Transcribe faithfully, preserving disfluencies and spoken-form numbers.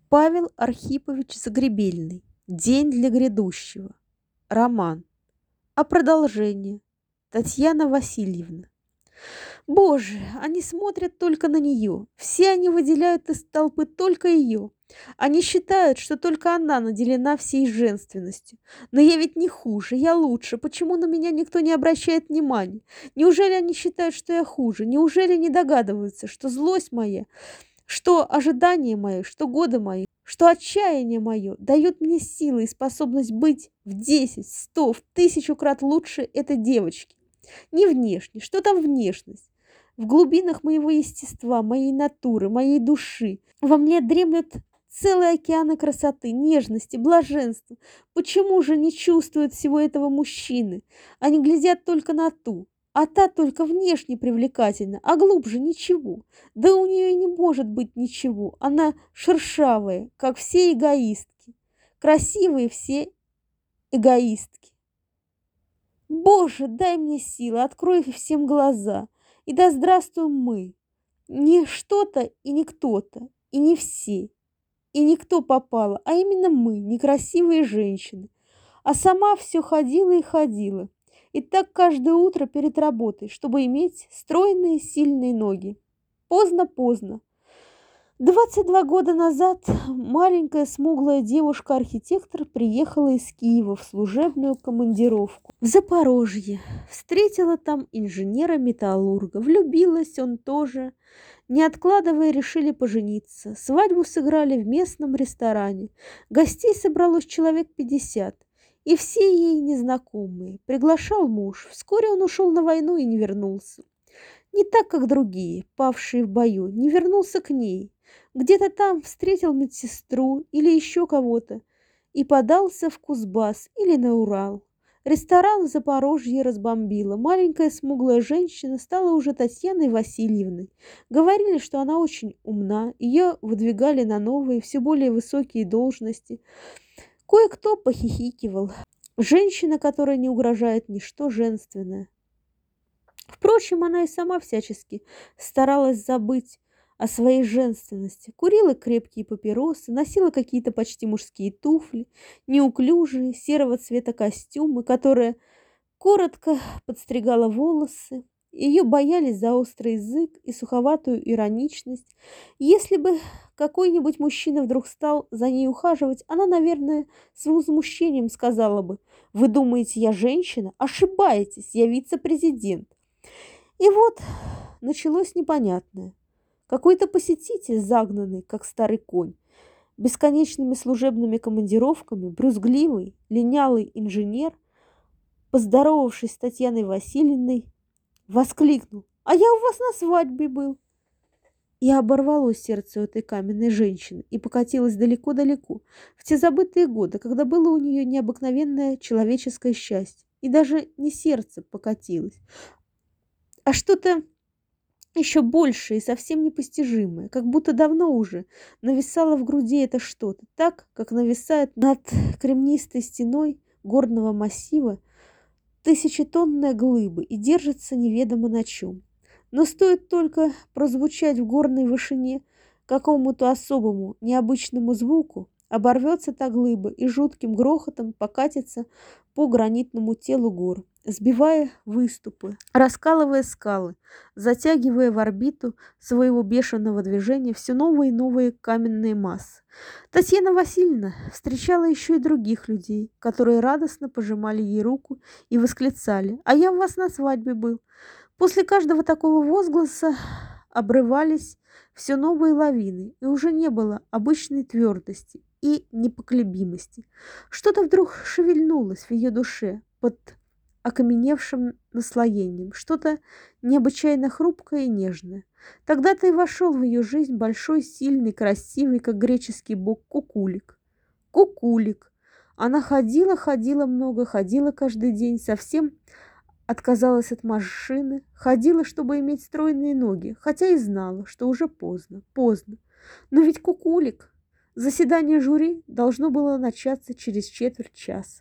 Павел Архипович Загребельный. День для грядущего. Роман. А продолжение. Татьяна Васильевна. Боже, они смотрят только на нее. Все они выделяют из толпы только ее. Они считают, что только она наделена всей женственностью. Но я ведь не хуже, я лучше. Почему на меня никто не обращает внимания? Неужели они считают, что я хуже? Неужели не догадываются, что злость моя, что ожидание мое, что годы мои, что отчаяние мое дают мне силы и способность быть в десять, сто, в тысячу крат лучше этой девочки? Не внешне, что там внешность? В глубинах моего естества, моей натуры, моей души во мне дремлют целые океаны красоты, нежности, блаженства. Почему же не чувствуют всего этого мужчины? Они глядят только на ту, а та только внешне привлекательна, а глубже ничего. Да у нее и не может быть ничего. Она шершавая, как все эгоистки. Красивые все эгоистки. Боже, дай мне силы, открой всем глаза. И да здравствуем мы. Не что-то и не кто-то, и не все, и никто попало, а именно мы, некрасивые женщины. А сама все ходила и ходила. И так каждое утро перед работой, чтобы иметь стройные сильные ноги. Поздно-поздно. двадцать два года назад маленькая смуглая девушка-архитектор приехала из Киева в служебную командировку в Запорожье. Встретила там инженера-металлурга. Влюбилась он тоже. Не откладывая, решили пожениться. Свадьбу сыграли в местном ресторане. Гостей собралось человек пятьдесят. И все ей незнакомые. Приглашал муж. Вскоре он ушел на войну и не вернулся. Не так, как другие, павшие в бою, не вернулся к ней. Где-то там встретил медсестру или еще кого-то и подался в Кузбасс или на Урал. Ресторан в Запорожье разбомбило. Маленькая смуглая женщина стала уже Татьяной Васильевной. Говорили, что она очень умна, ее выдвигали на новые, все более высокие должности. Кое-кто похихикивал. Женщина, которая не угрожает ничто женственное. Впрочем, она и сама всячески старалась забыть о своей женственности. Курила крепкие папиросы, носила какие-то почти мужские туфли, неуклюжие, серого цвета костюмы, которые коротко подстригала волосы. Ее боялись за острый язык и суховатую ироничность. Если бы какой-нибудь мужчина вдруг стал за ней ухаживать, она, наверное, с возмущением сказала бы: «Вы думаете, я женщина? Ошибаетесь, я вице-президент». И вот началось непонятное. Какой-то посетитель, загнанный, как старый конь, бесконечными служебными командировками, брюзгливый, линялый инженер, поздоровавшись с Татьяной Васильевной, воскликнул: «А я у вас на свадьбе был!» И оборвалось сердце у этой каменной женщины и покатилось далеко-далеко, в те забытые годы, когда было у нее необыкновенное человеческое счастье. И даже не сердце покатилось, а что-то еще большее и совсем непостижимое, как будто давно уже нависало в груди это что-то, так, как нависает над кремнистой стеной горного массива тысячетонная глыба и держится неведомо на чем. Но стоит только прозвучать в горной вышине какому-то особому необычному звуку, оборвется та глыба и жутким грохотом покатится по гранитному телу гор, сбивая выступы, раскалывая скалы, затягивая в орбиту своего бешеного движения все новые и новые каменные массы. Татьяна Васильевна встречала еще и других людей, которые радостно пожимали ей руку и восклицали: «А я у вас на свадьбе был». После каждого такого возгласа обрывались все новые лавины, и уже не было обычной твердости и непоколебимости. Что-то вдруг шевельнулось в ее душе под окаменевшим наслоением, что-то необычайно хрупкое и нежное. Тогда-то и вошел в ее жизнь большой, сильный, красивый, как греческий бог, Кукулик. Кукулик. Она ходила, ходила много, ходила каждый день, совсем отказалась от машины, ходила, чтобы иметь стройные ноги, хотя и знала, что уже поздно, поздно. Но ведь Кукулик. Заседание жюри должно было начаться через четверть часа.